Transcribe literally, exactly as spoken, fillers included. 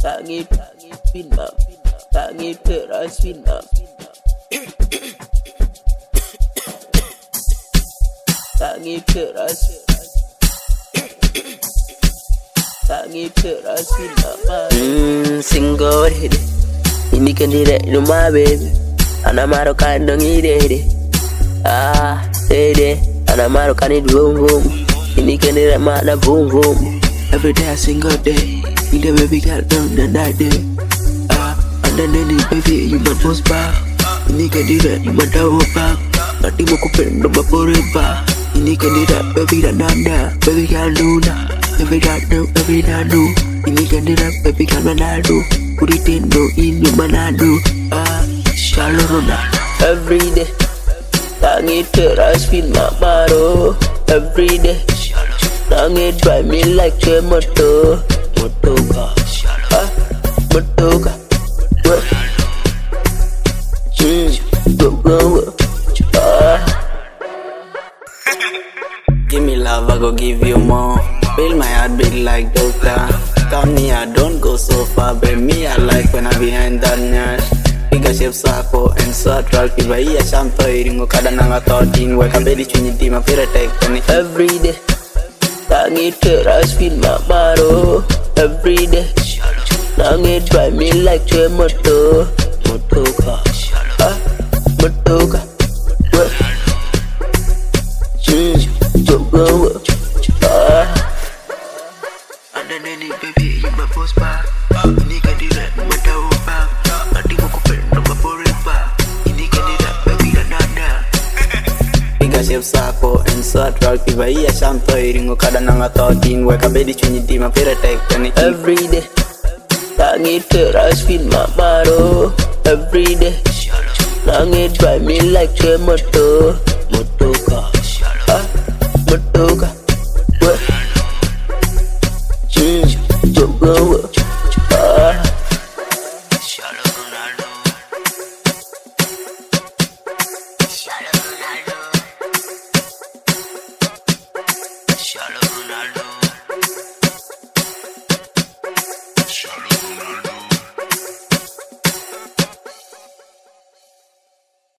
Langit, pinna, langit teras pinna. Langit teras, langit teras pinna. Hmm, single hit. Ini kan direct no my baby. Anamaro kandang ide. Ah, ide. Anamaro kan it boom boom. Ini kan direct mana boom boom. Every day, a single day. You the baby got down the night day. Ah, and then any baby you might post back. Ini kan direct you might tahu back. Nanti mau kupin nombor poriba. Ini kan direct baby dan nanda. Baby kan luna. Baby kan do, baby kan do. Ini kan direct baby kan manado. Puritindo ini manado. Ah, shalorona. Every day, langit teras pinna maro. Every day, langit drive me like a motor. Motoka, ah, motoka, what? Hmm, go go go, ah. Give me love, I go give you more. Build my heart big like Doctor. Come here, don't go so far, baby. Me I like when I behind that nyash. Piga shape sako and so attractive. Iya shamto iringo kada nanga thoughtin. Weka bedi chunyi tima pira tek tani. Every day, langit teras pinna maro. Every day, langit drive me like a motor. Motoka, ah, motoka, what? Hmm, go go go, ah. And then any baby you my post back. Ini kan direct you my tahu back. Nanti mau kupin nombor poriba. Ini kan direct baby dan nanda. Piga shape sako and so attractive. Iya shamto iringo kada nanga thoughtin. Weka bedi chunyi tima pira tek tani. Every day, langit teras pinna maro. Every day, langit drive me like a motor.